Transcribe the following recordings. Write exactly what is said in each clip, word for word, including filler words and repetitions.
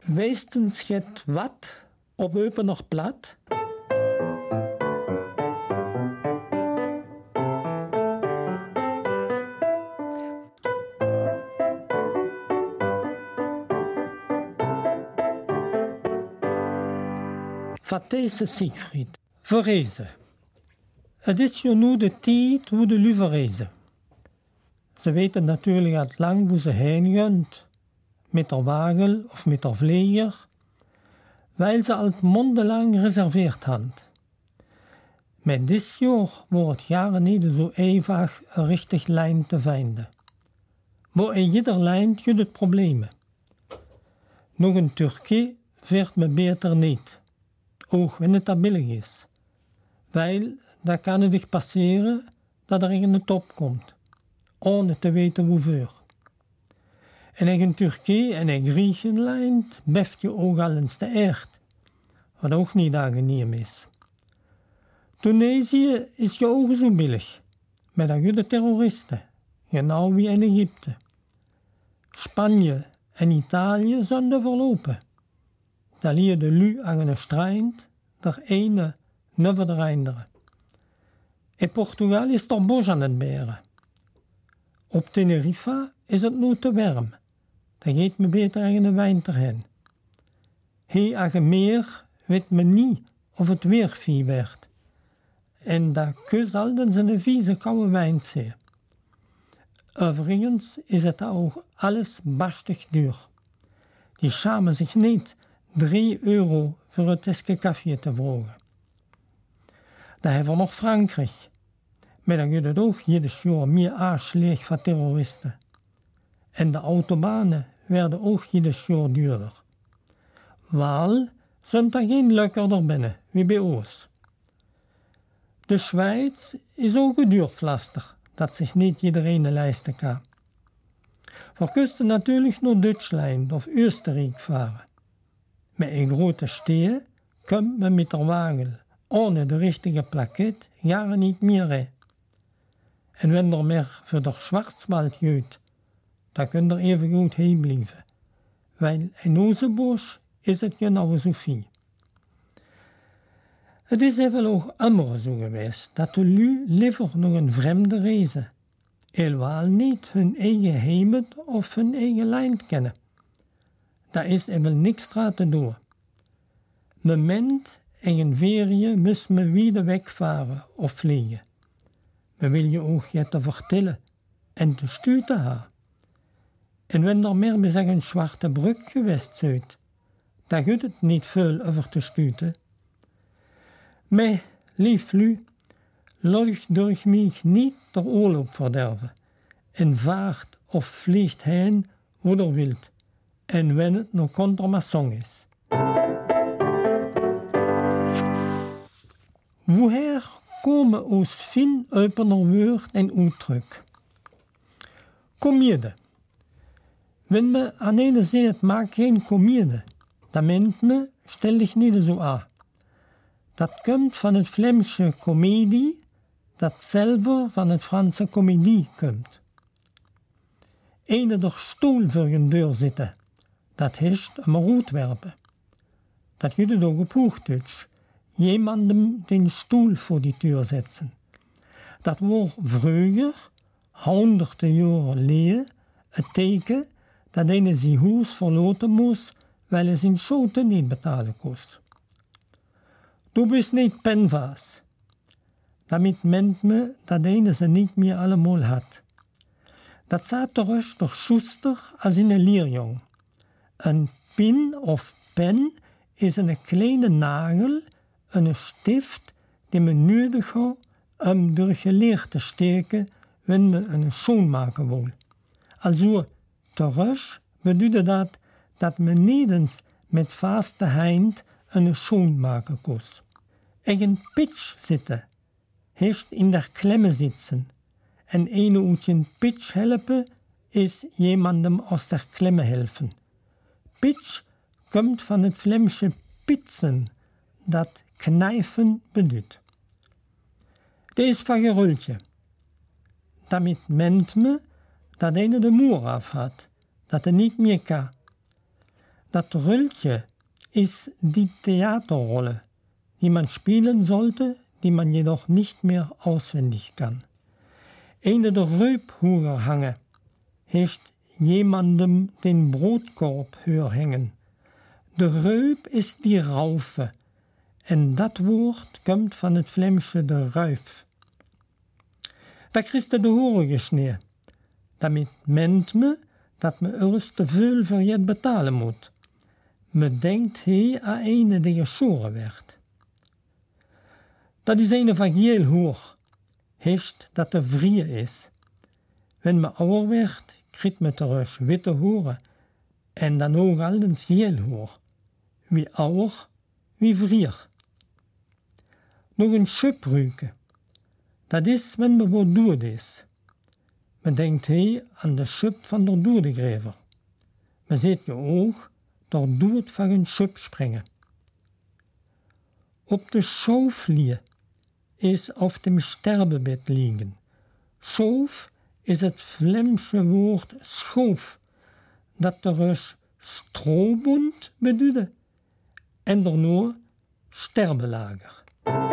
Weistens het wat op open nog plat? Wat deze Siegfried? Verrezen. Het is je nu de tijd hoe de lu verrezen. Ze weten natuurlijk al lang hoe ze heen gaat, met de wagen of met de vlieger, weil ze al mondelang reserveerd hadden. Met dit jaar wordt het jaren niet zo eenvoudig een richtig lijn te vinden. Maar in ieder lijn je het problemen. Nog in Turkije veert me beter niet. Ook wanneer het dat billig is. Weil, daar kan het passeren dat er in de top komt. Ohne te weten hoeveel. En in Turkije en in Griekenland beft je ook al eens de echt. Wat ook niet aangenaam is. Tunesië is je ook zo billig. Met een goede terroristen. Genau wie in Egypte. Spanje en Italië zijn verlopen. Daar lie de lu aan een strijd, de ene never de andere. In Portugal is er bos aan het beren. Op Tenerife is het nu te warm. Dan gaat me beter in de winter heen. Hier aan het meer weet me niet of het weer vie werd. En daar kus altijd zijn vieze koude wijn zeer. Overigens is het ook alles bastig duur. Die schamen zich niet drie euro voor het esje koffie te vragen. Dan hebben we nog Frankrijk. Maar dan gaat het ook ieder jaar meer aanslag van terroristen. En de autobanen werden ook ieder jaar duurder. Wel zijn er geen lekkerder binnen, wie bij ons. De Schweiz is ook een duur pflaster, dat zich niet iedereen leisten kan. We kunnen natuurlijk naar Duitsland of Oostenrijk varen. Met een grote steden komt men met de wagen, ohne de richtige plaket, jaren niet meer rijden. En wenn er meer voor de Schwarzwald gaat, dan kun er even goed heen blijven. Weil in onze bos is het genau zo veel. Het is even ook immer zo geweest dat de lui liever nog een vreemde reizen. Helemaal niet hun eigen heimat of hun eigen land kennen. Daar is even niks te doen. Moment in een ferie moet men weer wegvaren of vliegen. Men wil je ook je te vertellen en te stuiten hebben. En wenn er meer bij een zwarte brug geweest zit, dan gaat het niet veel over te stuiten. Maar, lief lu, laat durch mich niet de oorlog verderven en vaart of vliegt heen hoe er wilt. En wenn het nog contramaçon is. Woher komen ons fin opener woord en uitdruk? Komedie. Wenn me aan ene zegt, maak geen komedie, dan meent me, stel dich niet zo aan. Dat komt van het Vlaamse komedie, dat zelf van het Franse comédie komt. Ene door stoel voor je deur zitten, dat is een roet werpen. Dat je het ook op Hoogduits. Jemandem den stoel voor die deur zetten. Dat wordt vroeger, honderden jaren geleden, het teken dat ene zijn huis verlaten moest, weil hij zijn schoten niet betalen kost. Du bist niet penvaas. Damit meent me dat ene ze niet meer allemaal had. Dat zat terug door Schuster als in een leerjong. Een pin of pen is een kleine nagel, een stift die men nodig heeft om door geleerd te steken wanneer men een schoen maken wil. Also, terug bedoelde dat dat men niet eens met vaste hand een schoen maken kost. En een pitch zitten, heeft in der klemme zitten. En een uit een pitch helpen is jemandem aus der klemme helfen. Pitch komt van het Vlaamse pitsen, dat knijfen bedoelt. Dit is van gerultje. Damit meent me dat ene de moer af had, dat hij niet meer kan. Dat Röllchen ist die Theaterrolle, die man spielen sollte, die man jedoch nicht mehr auswendig kann. Eine der Röphugerhange heeft jemandem den Broodkorb höher hängen. De Röp ist die Raufe en dat woord komt van het Flemsche de ruif. Daar kriegst de horen gesneer. Damit meent me dat me eerst te veel voor je betalen moet. Me denkt hij aan een die geschoren werd. Dat is een van heel hoog. Hecht dat de vrije is. Wenn me ouder werd, kriegt me terug witte horen. En dan ook aldens heel hoog. Wie ouder, wie vrier. Nog een schupruike. Dat is wenn me wat dood is. Me denkt hij aan de schup van de doodegrever. Me ziet je ook door dood van een schup springen. Op de schooflie is auf dem Sterbebett liegen. Schoof is het Flemsche woord schoof, dat er stroobond beduide en daarna sterbelager.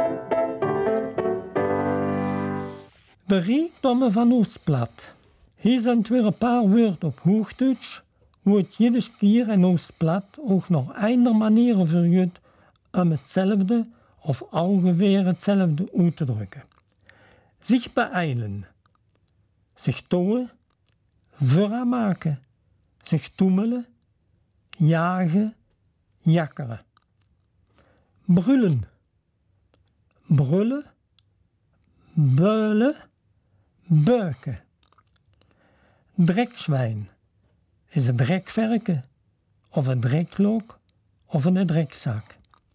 De rijkdommen van Oostplat. Hier zijn weer een paar woorden op Hoogduits, hoe het Jiddisch keer in Oostplat ook nog eender manieren verjudt om hetzelfde of ongeveer hetzelfde uit te drukken. Zich beeilen, zich touwen, verra maken, zich toemelen, jagen, jakkeren. Brullen, brullen, beulen, beuken. Drekzwijn is een drekverken, of een drekklok, of een drekzak.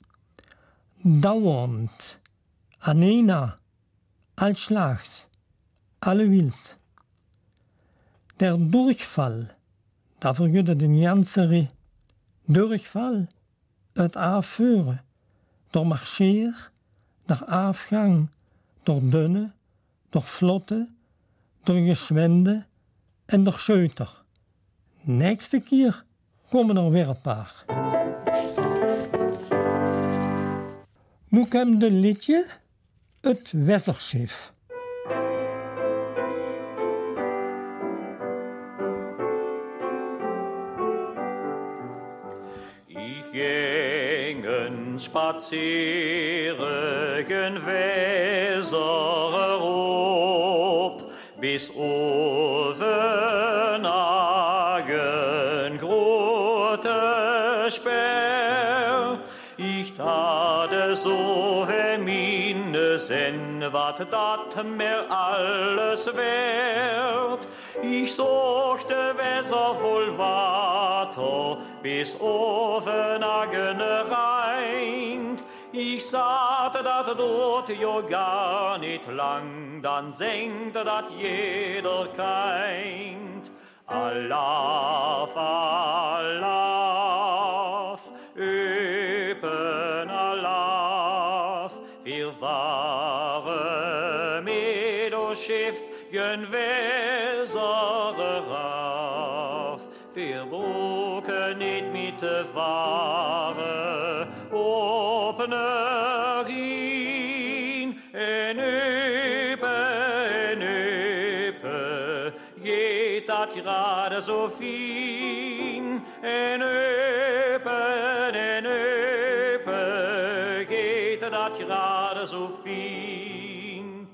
Dauernd, anena, alslaags, allewils. Der Durchfall, daar verjutte de Janserie, Durchfall, het afvuren, door marcheer, door afgang, door dunne, door vlotte, door geschwende en door scheuter. Nächste keer komen er weer een paar. Nu komt de liedje Het Weserschif. Ich gingen spazieren Weser op, bis Ovenagen grote Sperr. Ich tate so mine sen, wat dat mir alles wert. Ich suchte Weser voll Water, bis Ovenagen reint. Ich sagte, dat dort jo gar nicht lang, dann senkte dat jeder keint. Alaf, alaf, öpen alaf, wir waren mit o Schiff gen Weser rauf. Wir bruken nicht mit de Ware, opner in, en öpe, en öpe, geht dat gerade so fin, en öpe, en öpe, geht dat gerade so fin.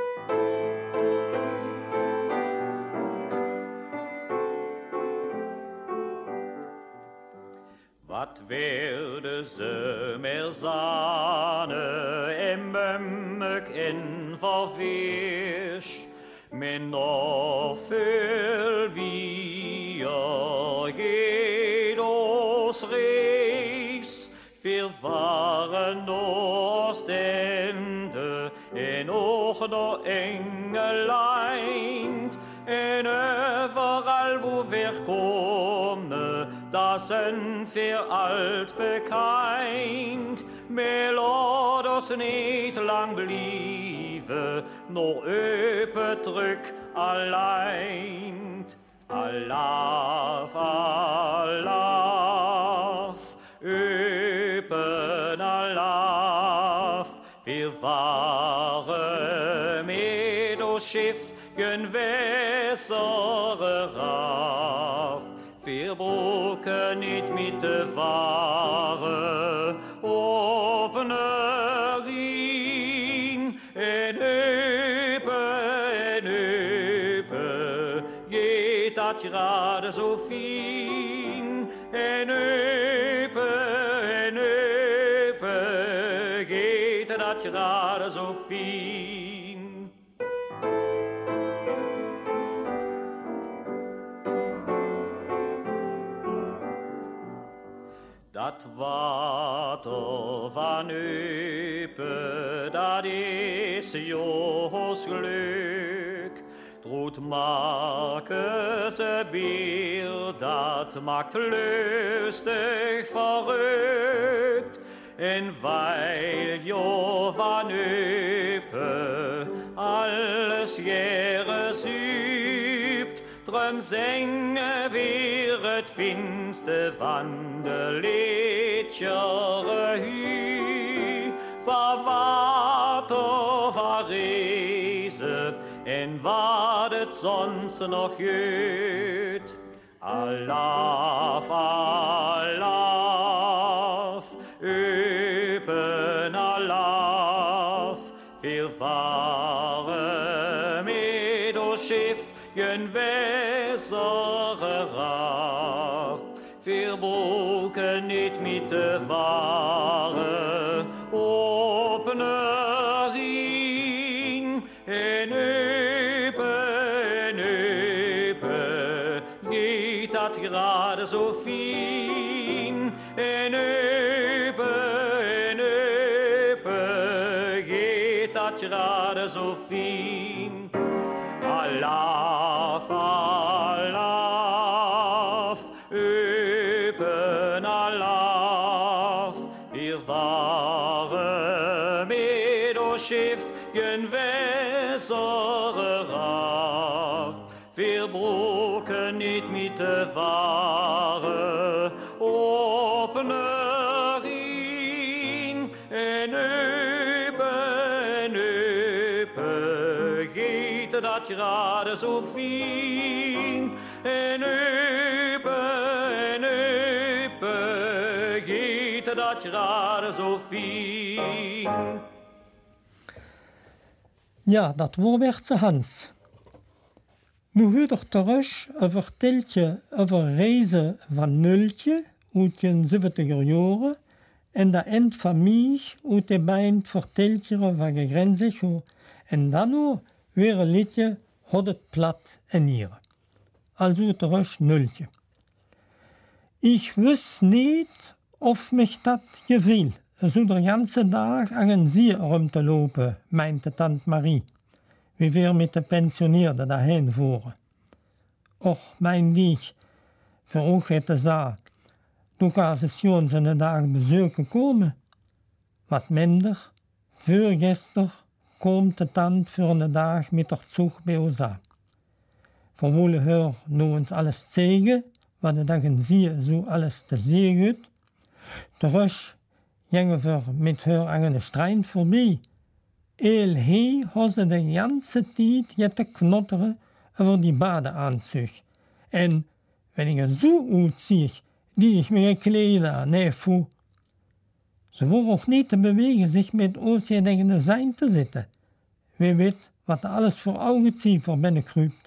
Wat werde ze mer zane, en bömmek en verwesch, men noch viel wir geht os Reis, wir waren Ostende, en och no Engelein, en überall wo wir kommen, das sind wir alt bekannt, Melodos nicht lang bliebe, nur öpe drück allein. Alaf, alaf, das Schiff gen Wässer rauf. Wir brucken nicht mit der Ware, opne Ring, en Öpe, en Öpe, geht dat gerade so fin, en Öpe, en Öpe, geht dat gerade so fin. Dat water van Öpe, dat is Jos geluk. Droet Marcus bier, dat maakt lustig verrukt. En weil Jo van Öpe alles jere sübt, drum zingen wir het finste van de leedjere hu. Va water, va reze, en wat het sonst nog geut. Alaf, alaf, Öpen alaf, wir varen met ons Schiff gen Wässer rauf. Wir brucken nicht mit der Ware, opne Ring, en Öpe, en Öpe, geht dat gerade so fin, en Öpe, en Öpe, geht dat gerade so fin. Alaf, alaf, Öpen alaf, wir waren mit ons Schiff gen Wässer rauf. Wir brucken nicht mit der Ware, opne Ring, en Öpe, en Öpe, geht dat gerade so fin, en Öpe, en Öpe, geht dat gerade so fin. Ja, dat woorwertse Hans. Nu huurt er terug een verteltje over reizen van Nultje uit de zeventiger jaren en dat eind van mij uit de beide verteltjeren van Gegrenzicho en dan nu weer een liedje had het plat en hier. Also terug Nultje. Ich wist niet of mich dat geviel, zo de ganze dag aan een zier rum te lopen, meinte Tante Marie, wie wir met de pensioneerden daarheen voeren. Och, mijn lieg, vroeg het de zaal, toen kan ze schon zijn dag bezoeken komen. Wat minder, voorgester, komt de tante voor een dag met haar zug bij ons aan. We willen haar nu ons alles zeggen, wat de dag en zie zo alles te zeggen. Terug gingen we met haar aan de strand voorbij. Eel hij had ze de ganze tijd je te knotteren over die badeanzug. En wenn ik er zo uitzie, die ik me gekleed aan, nee voel. Ze worden ook niet te bewegen zich met ons in de zijn te zitten. Wie weet wat er alles voor ogen zie voor binnenkruipt.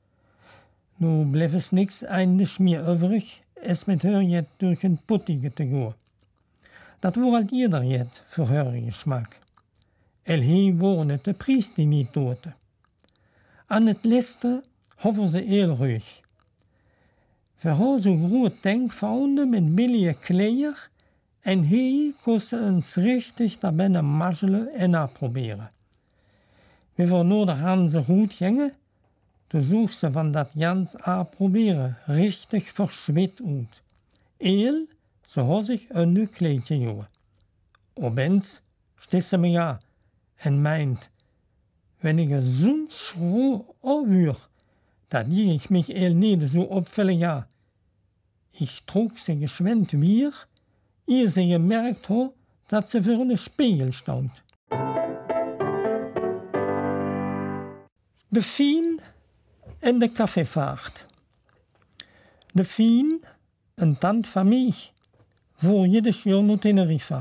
Nu bleef es niks eindig meer overig, is met haar jet door een puttige te gaan. Dat wordt al ieder jet voor haar geschmack. El hij worden het de priest die niet doodde. Aan het liste hoffen ze heel ruhig. We hebben zo'n groot denkfouten met billige kleier en hij kost ons richtig daar binnen mazzelen en uitproberen. We willen nodig aan ze goed gingen, toen zoek ze van dat jans uitproberen richtig verschwit uit. Eel, ze had zich een nieuw kleedje jongen. Opeens stiet ze me ja en meint, wenn ich zo'n schroef afhuur, dat die ich mich eel niet zo opvallen ja. Ich trug ze geschwind weer, eer ze gemerkt had dat ze voor een spiegel stond. De Fien en de kaffeevaart. De Fien, een tante van mij, voor jedes jaar naar Tenerife.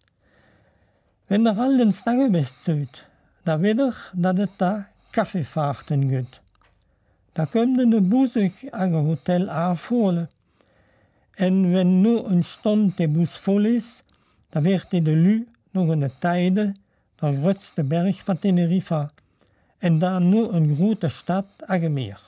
Wenn er al den Stage best zuid, dan weet er dat het daar kaffeevaarten gaat. Daar kunnen de boezig aan het hotel afholen. En wenn nu een stond de bus vol is, dan werd de lu nog in de tijden de grootste berg van Tenerife. En dan nu een grote stad aan het meer.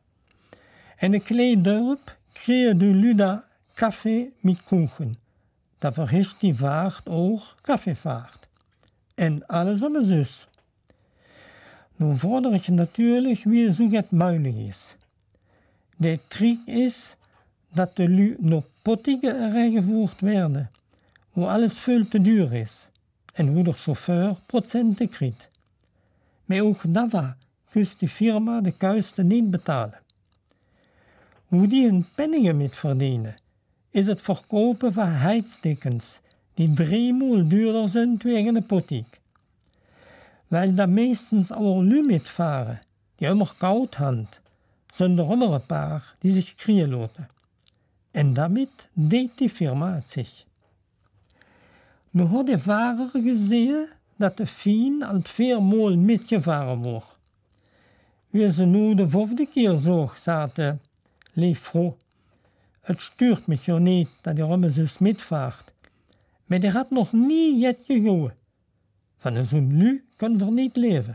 En een klein dorp kreeg de lu daar koffie met koeken. Dat verhist die vaart ook kaffeevaart. En alles om een zus. Nu vorder ik natuurlijk wie zo het mogelijk is. De trick is dat de lu nog pottigen gevoerd werden, hoe alles veel te duur is en hoe de chauffeur procenten krijgt. Maar ook daarvan kust de firma de kuisten niet betalen. Hoe die hun penningen met verdienen, is het verkopen van heidstekens die driemaal duurder zijn tegen de pottiek. Weil daar meestens al lu met varen, die immer koud hand, zijn er immer een paar die zich kriegen laten. En daarmee deed die firma het zich. Nu had de varer gezien dat de Fien al viermaal metgevaren wordt. Wie ze nu de vijfde keer zo zaten, leef vrouw. Het stuurt me jo niet dat die romme zus metvaart. Maar die had nog niet jet gegaan. Van zo'n lu kan we niet leven.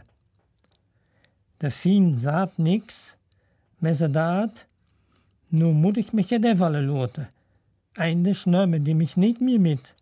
De Fien zaad niks, maar ze daad, nu moet ik me het vallen laten. Eindig namen die mich niet meer met.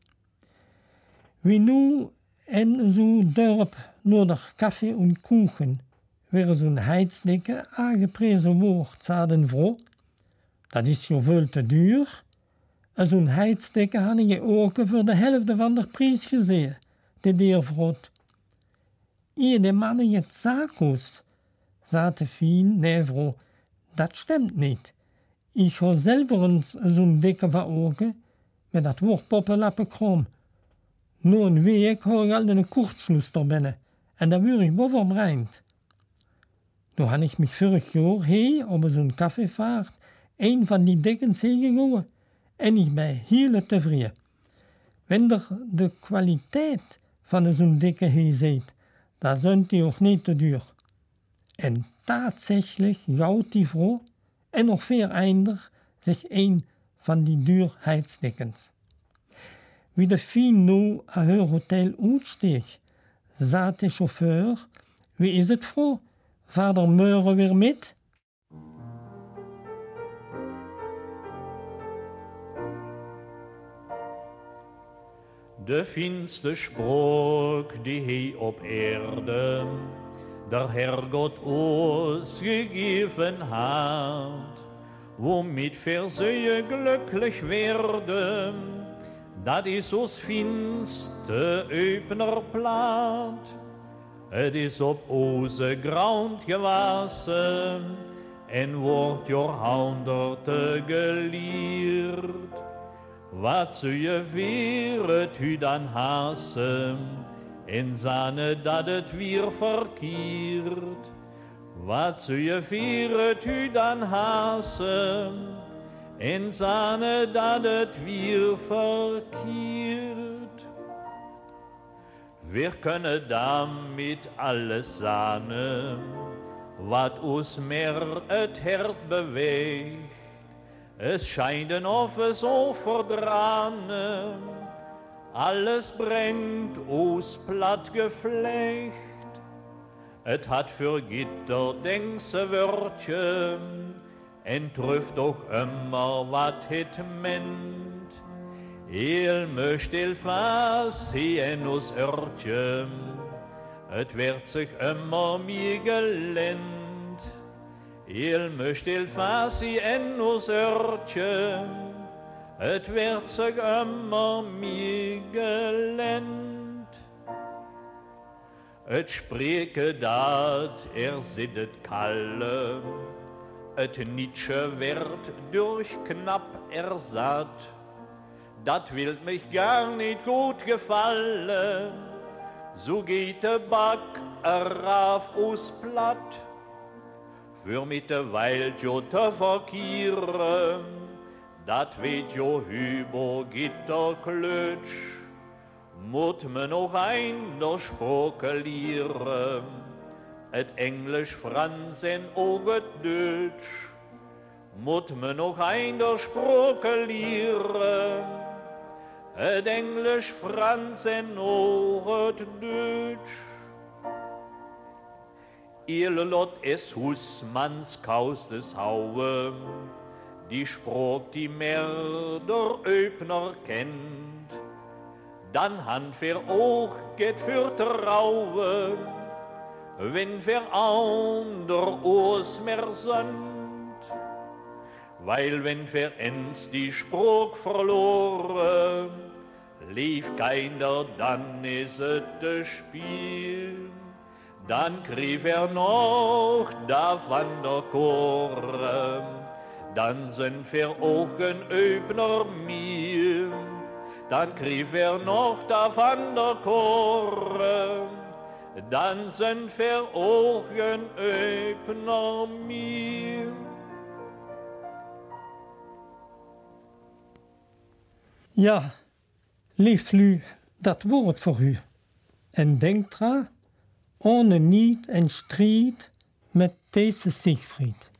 Wie nu en zo'n dorp nodig koffie en koeken, weer zo'n heidsdikke aangeprezen woord, zaden vrouw. Dat is jo veel te duur. En zo'n heidsdikke hadden je ook voor de helft van de prijs gezien, de deer vrouw. Hier de mannen het zakos, zaten Fien, nee vrouw, dat stemt niet. Ik ga zelf eens zo'n dikke van ogen, met dat woord poppenlappen krom. Nu een week hou ik al een kortschluss er binnen, en dan word ik boven reind. Nu had ik mich vorig jaar heen op zo'n kaffeevaart een van die dikken zee gegaan, en ik ben heel tevreden. Wenn er de kwaliteit van zo'n dikke hee ziet, dan zijn die ook niet te duur. En tatsächlich gauwt die vrouw, en nog veel einder, zich een van die duurheidsdikkens. Wie de Fien nu aan haar hotel uitsteeg, zat de chauffeur, wie is het vrouw? Vader Meuren weer met? De finste Spruch, die hij op Erde der Herrgott uns gegeben hat, womit wir sehr glücklich werden, dat is ons finste Öpner Plaat. Het is op onze grond gewassen en wordt jahrhonderte geleerd. Wat zul je weer het u dan hassen, en zane dat het weer verkeerd. Wat zul je weer het u dan hassen, en zane dat het weer verkeerd. Wir können damit alles zane, wat ons meer het hart beweegt. Es schijnen of es so verdranen, alles brengt ons plat geflecht. Het hat für Gitter denkse Wörtchen, en trifft doch immer wat het ment. Il möcht il fast in ons Örtchen, het werd sich immer mir gelend. Il möcht il fast in ons Örtchen, het werd sich immer mir gelend. Het spreke dat er zittet kalle, het Nietzsche werd durch knapp ersat. Dat wilt mich gar nicht gut gefallen, So geht der Back eraf aus Platt, für mit der Welt jo te verkehren, dat weet jo über Gitterklötsch, mut me noch ein der Sprache lieren, et Englisch, Franzen, oget Deutsch, mut me noch ein der Sprache lieren, et Englisch, Franzen, oget Deutsch. Ihr Lot es Husmanns Kaustes Haue, die Sprach, die mehr der Öbner kennt, dann hand für auch geht für Traue, wenn für ander Urs mehr sind, weil wenn für ens die Sprach verloren, lief keiner, dann ist es das Spiel. Dann krief er noch da van der Koren, dann sind wir Augen öbner mir. Dann krief er noch da van der Koren, dann sind wir Augen öbner mir. Ja, lief lu dat woord voor u. En denk dra, ohne Niet en Stried met deze Siegfried.